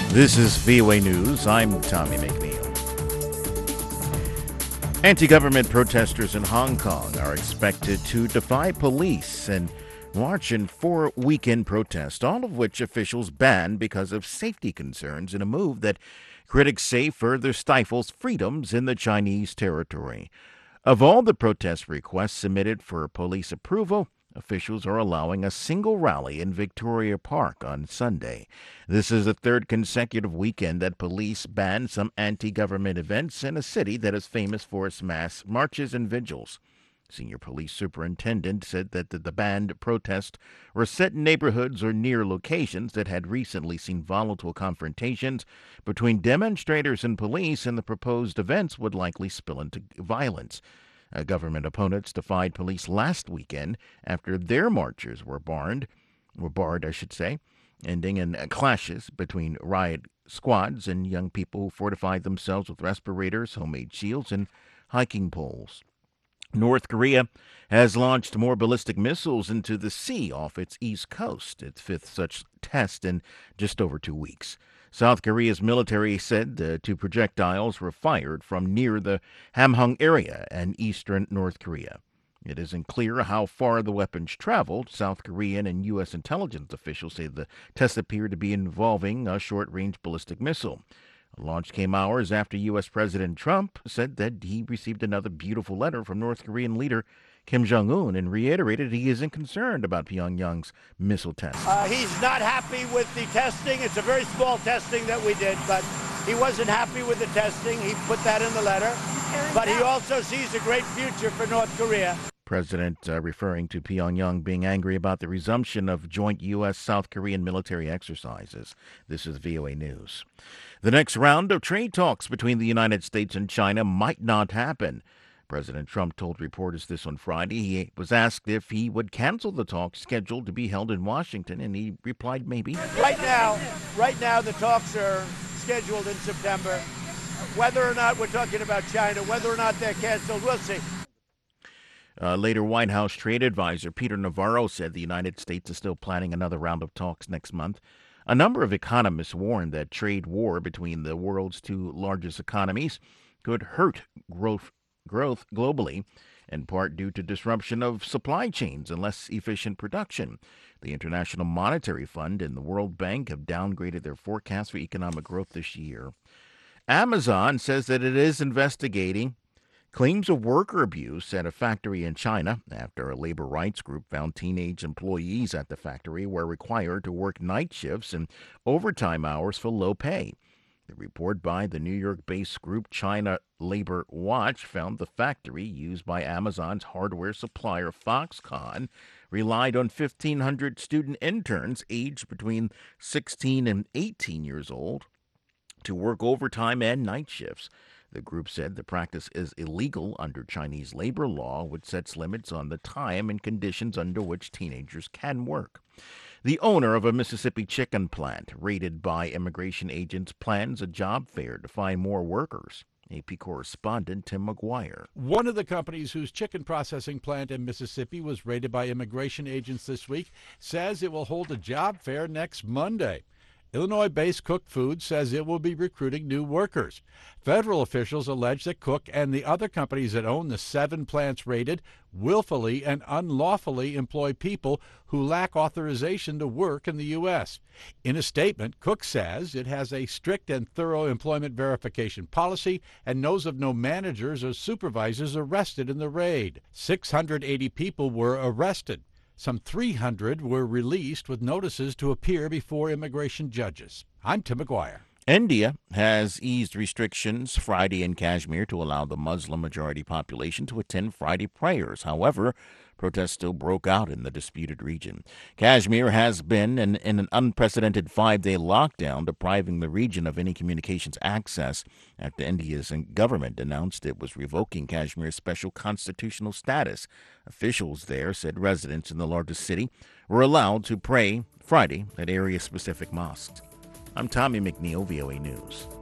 This is VOA News. I'm Tommy McNeil. Anti-government protesters in Hong Kong are expected to defy police and march in 4 weekend protests, all of which officials banned because of safety concerns in a move that critics say further stifles freedoms in the Chinese territory. Of all the protest requests submitted for police approval, officials are allowing a single rally in Victoria Park on Sunday. This is the third consecutive weekend that police banned some anti-government events in a city that is famous for its mass marches and vigils. Senior police superintendent said that the banned protests were set in neighborhoods or near locations that had recently seen volatile confrontations between demonstrators and police, and the proposed events would likely spill into violence. Government opponents defied police last weekend after their marchers were barred, ending in clashes between riot squads and young people who fortified themselves with respirators, homemade shields, and hiking poles. North Korea has launched more ballistic missiles into the sea off its east coast, its fifth such test in just over 2 weeks. South Korea's military said the 2 projectiles were fired from near the Hamhung area in eastern North Korea. It isn't clear how far the weapons traveled. South Korean and U.S. intelligence officials say the tests appear to be involving a short-range ballistic missile. The launch came hours after U.S. President Trump said that he received another beautiful letter from North Korean leader Kim Jong-un and reiterated he isn't concerned about Pyongyang's missile tests. He's not happy with the testing. It's a very small testing that we did, but he wasn't happy with the testing. He put that in the letter. But he also sees a great future for North Korea. President referring to Pyongyang being angry about the resumption of joint U.S.-South Korean military exercises. This is VOA News. The next round of trade talks between the United States and China might not happen. President Trump told reporters this on Friday. He was asked if he would cancel the talks scheduled to be held in Washington, and he replied maybe. Right now, the talks are scheduled in September. Whether or not we're talking about China, whether or not they're canceled, we'll see. Later, White House trade advisor Peter Navarro said the United States is still planning another round of talks next month. A number of economists warned that trade war between the world's 2 largest economies could hurt growth globally, in part due to disruption of supply chains and less efficient production. The International Monetary Fund and the World Bank have downgraded their forecast for economic growth this year. Amazon says that it is investigating claims of worker abuse at a factory in China after a labor rights group found teenage employees at the factory were required to work night shifts and overtime hours for low pay. The report by the New York-based group China Labor Watch found the factory, used by Amazon's hardware supplier Foxconn, relied on 1,500 student interns aged between 16 and 18 years old to work overtime and night shifts. The group said the practice is illegal under Chinese labor law, which sets limits on the time and conditions under which teenagers can work. The owner of a Mississippi chicken plant raided by immigration agents plans a job fair to find more workers. AP correspondent Tim McGuire. One of the companies whose chicken processing plant in Mississippi was raided by immigration agents this week says it will hold a job fair next Monday. Illinois-based Cook Foods says it will be recruiting new workers. Federal officials allege that Cook and the other companies that own the 7 plants raided willfully and unlawfully employ people who lack authorization to work in the U.S. In a statement, Cook says it has a strict and thorough employment verification policy and knows of no managers or supervisors arrested in the raid. 680 people were arrested. Some 300 were released with notices to appear before immigration judges. I'm Tim McGuire. India has eased restrictions Friday in Kashmir to allow the Muslim-majority population to attend Friday prayers. However, protests still broke out in the disputed region. Kashmir has been in an unprecedented 5-day lockdown, depriving the region of any communications access after India's government announced it was revoking Kashmir's special constitutional status. Officials there said residents in the largest city were allowed to pray Friday at area-specific mosques. I'm Tommy McNeil, VOA News.